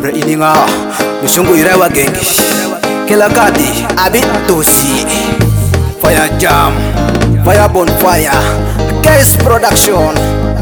Reininga Mushungu irewa gengi Kila kati Abi Tosi Fire Jam Fire Bonfire Case Production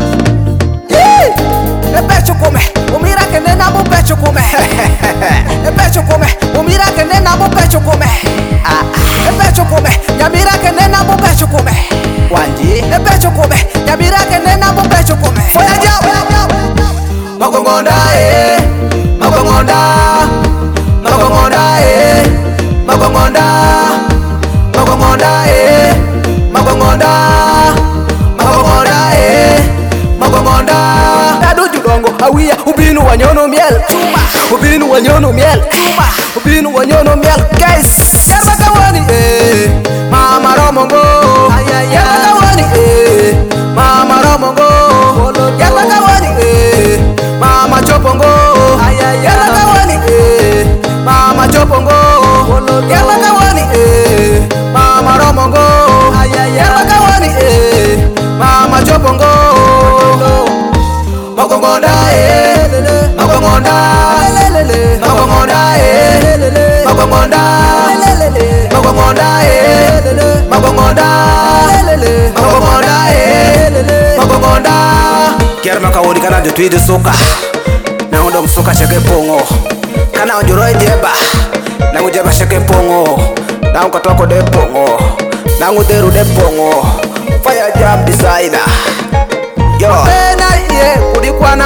Epecho come Umira que nena mu pecho come Epecho come Umira que nena mu pecho come Epecho come Yamira que nena mu pecho come Wanji Epecho come Yamira que nena mu pecho come Fire Jam Magongonda Magongonda Magongonda Magongonda Magongonda Magongonda Magongonda Magongonda Dadu judongo awia ubinu wanyono miel Ubinu wanyono miel Ubinu wanyono miel Guys Yerba kawani Mama Romongo Yerba kawani Mama Romongo Yerba kawani Mama Chopongo Yerba kawani Mama Chopongo Yerba kawani Mama Romongo Yerba kawani Mama Chopongo Magongonda Magongonda Magongonda Magongonda Magongonda Magongonda Magongonda Magongonda Kerma kawodi kana de tuide soka na ndo msoka cheke pongo kana onjoroi deba na ngujeba cheke pongo na ukatoko de pongo na nguderu de pongo Fire Jam designer yo Kudikwana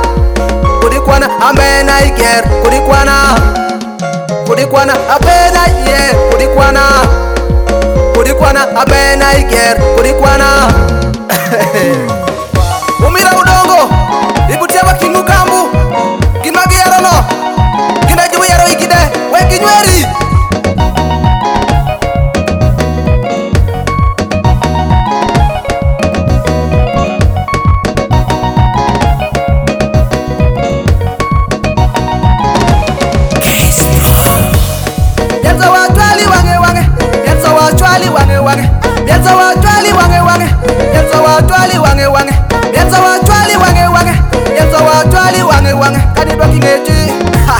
amena iger Kudikwana amena ye Kudikwana amena iger Umira udongo ibutia bakingu kambu Kinagiyaro no Kinajibu yaro ikide we kinyweri Bienza watwali wange wange Bienza watwali wange wange Bienza watwali wange wange Bienza watwali wange wange Kadiba kingeji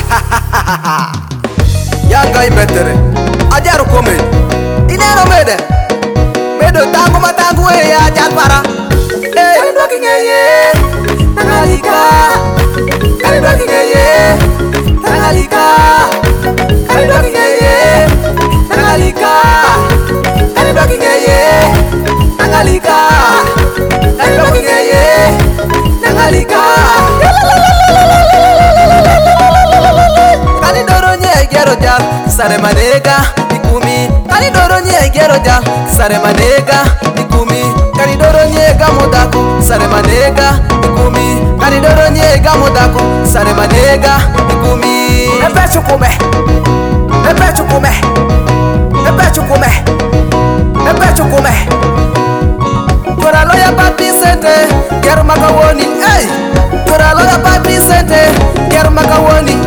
Yanga imetere Ajaru kome Inero mede Medo tangu matangu ya jalpara Kadiba kingeye Nangalika Kadiba kingeye Nangalika Kadiba kingeye Nangalika Kadiba kingeye Nangalika Kadiba kingeye Nangalika Kani doro nye gero jal Sare manega ikumi Kani doro nye gero jal Sare manega ikumi Kani doro nye gamodaku Sare manega ikumi Kani doro nye gamodaku Sare manega ikumi Epecho kume Epecho kume Epecho kume Epecho kume Tora loya papi sente Ger makawoni Tora loya papi sente Ger makawoni